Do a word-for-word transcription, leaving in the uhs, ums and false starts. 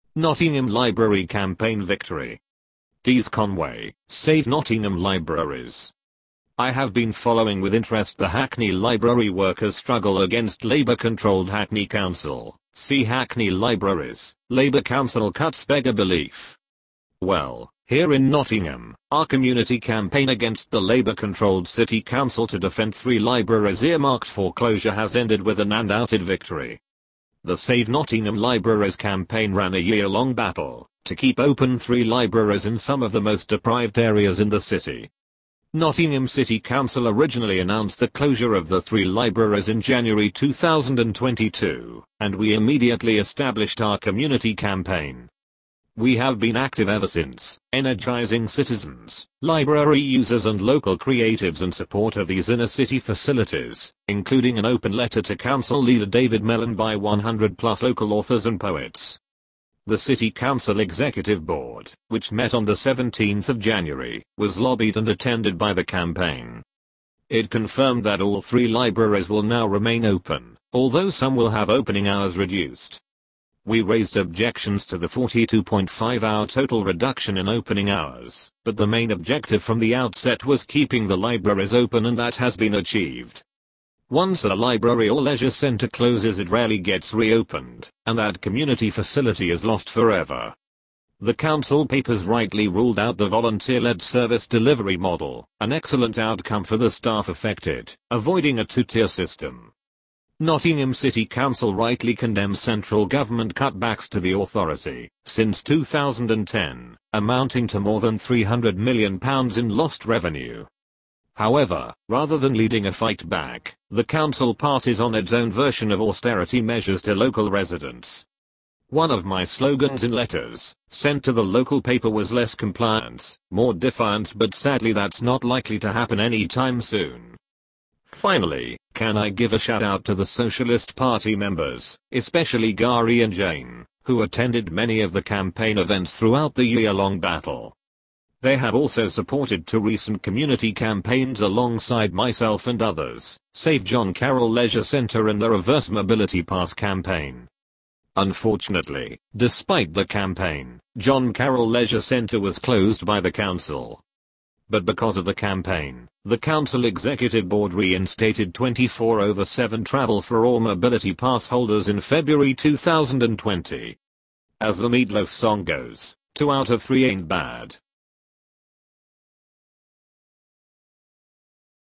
Nottingham Library Campaign Victory. Dees Conway, Save Nottingham Libraries. I have been following with interest the Hackney Library workers' struggle against Labour-controlled Hackney Council. See Hackney Libraries, Labour Council cuts beggar belief. Well, here in Nottingham, our community campaign against the Labour-controlled City Council to defend three libraries earmarked for closure has ended with an undoubted victory. The Save Nottingham Libraries campaign ran a year-long battle to keep open three libraries in some of the most deprived areas in the city. Nottingham City Council originally announced the closure of the three libraries in January two thousand twenty-two, and we immediately established our community campaign. We have been active ever since, energizing citizens, library users and local creatives in support of these inner city facilities, including an open letter to council leader David Mellon by one hundred plus local authors and poets. The City Council Executive Board, which met on the seventeenth of January, was lobbied and attended by the campaign. It confirmed that all three libraries will now remain open, although some will have opening hours reduced. We raised objections to the forty-two point five hour total reduction in opening hours, but the main objective from the outset was keeping the libraries open, and that has been achieved. Once a library or leisure centre closes, it rarely gets reopened, and that community facility is lost forever. The council papers rightly ruled out the volunteer-led service delivery model, an excellent outcome for the staff affected, avoiding a two-tier system. Nottingham City Council rightly condemns central government cutbacks to the authority since two thousand ten, amounting to more than three hundred million pounds in lost revenue. However, rather than leading a fight back, the council passes on its own version of austerity measures to local residents. One of my slogans in letters sent to the local paper was less compliance, more defiance, but sadly that's not likely to happen anytime soon. Finally, can I give a shout out to the Socialist Party members, especially Gary and Jane, who attended many of the campaign events throughout the year-long battle. They have also supported two recent community campaigns alongside myself and others, Save John Carroll Leisure Centre and the Reverse Mobility Pass campaign. Unfortunately, despite the campaign, John Carroll Leisure Centre was closed by the council. But because of the campaign, the Council Executive Board reinstated twenty-four over seven travel for all mobility pass holders in February two thousand twenty. As the Meatloaf song goes, two out of three ain't bad.